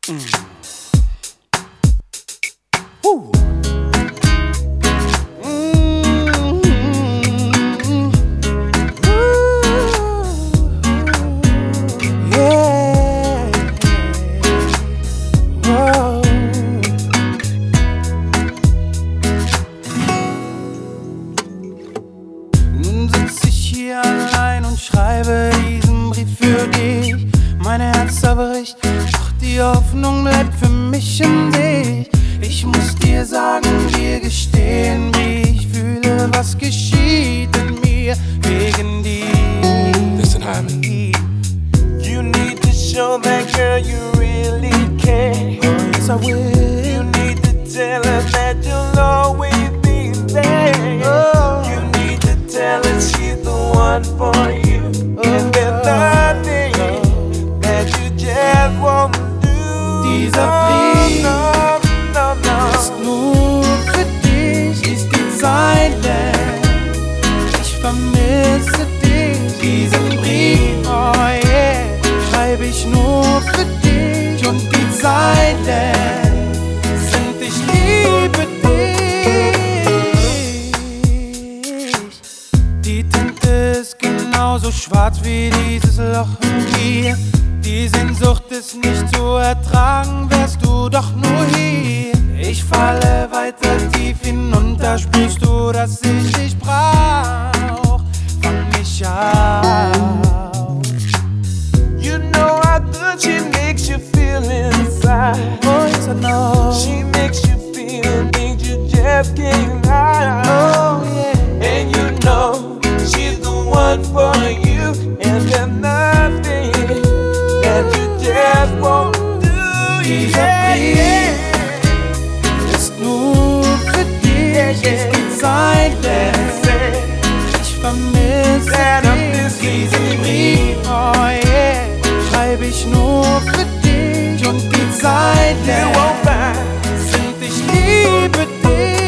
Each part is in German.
Nun sitz ich hier allein und schreibe diesen Brief für dich. Mein Herz zerbricht, doch die Hoffnung bleibt für mich in dich. Ich muss dir sagen, dir gestehen, wie ich fühle, was geschieht in mir wegen dir. Listen, Hyman. You need to show that girl you really care. Oh, yes, I will. You need to tell her that you'll always be there. Oh. You need to tell her she's the one for you. And there's nothing that you just won't do. Dieser Brief no. ist nur für dich, lies die Zeilen. Ich vermisse dich, diesen Brief, oh yeah, schreib ich nur für dich und die Zeilen sind: ich liebe dich. Die Tinte ist genauso schwarz wie dieses Loch in mir. Die Sehnsucht ist nicht zu ertragen, wärst du doch nur hier. Ich falle weiter tief hinunter, spürst du, dass ich dich brauch? Fang mich auf. You know how good she makes you feel inside. Oh, yes, I know. She makes you feel things you just can't hide. Oh, yeah. And you know she's the one for you. And there's nothing that you just won't do. Dieser Brief ist nur für dich, lies die Zeilen. Ich vermisse dich, diesen Brief, oh yeah, schreib ich nur für dich und die Zeilen sind: ich liebe dich.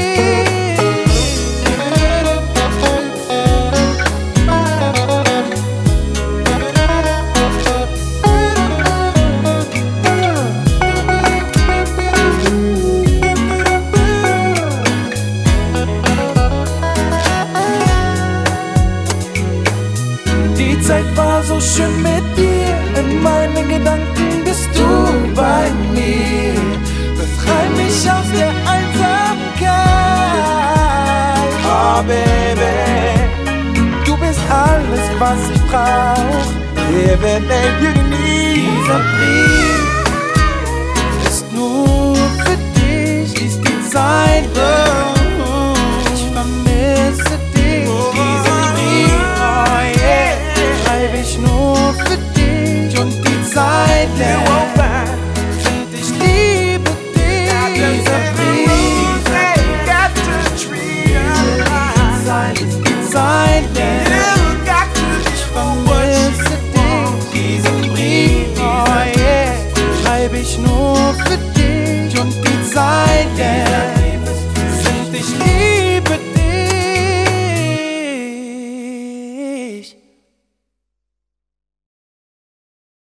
Die Zeit war so schön mit dir, in meinen Gedanken bist du bei mir. Befrei mich aus der Einsamkeit. Oh baby, Du bist alles, was ich brauch. everything you need. Dieser Brief ist nur für dich, lies die Zeilen. Ich vermisse dich, diesen Brief, oh yeah, schreib ich nur für dich und die Zeilen sind: ich liebe dich. Dieser Brief, Got to treat her right. die Zeilen. You got to Ich do what you vermisse dich, diesen Brief, oh yeah, schreib ich nur für dich und die Zeilen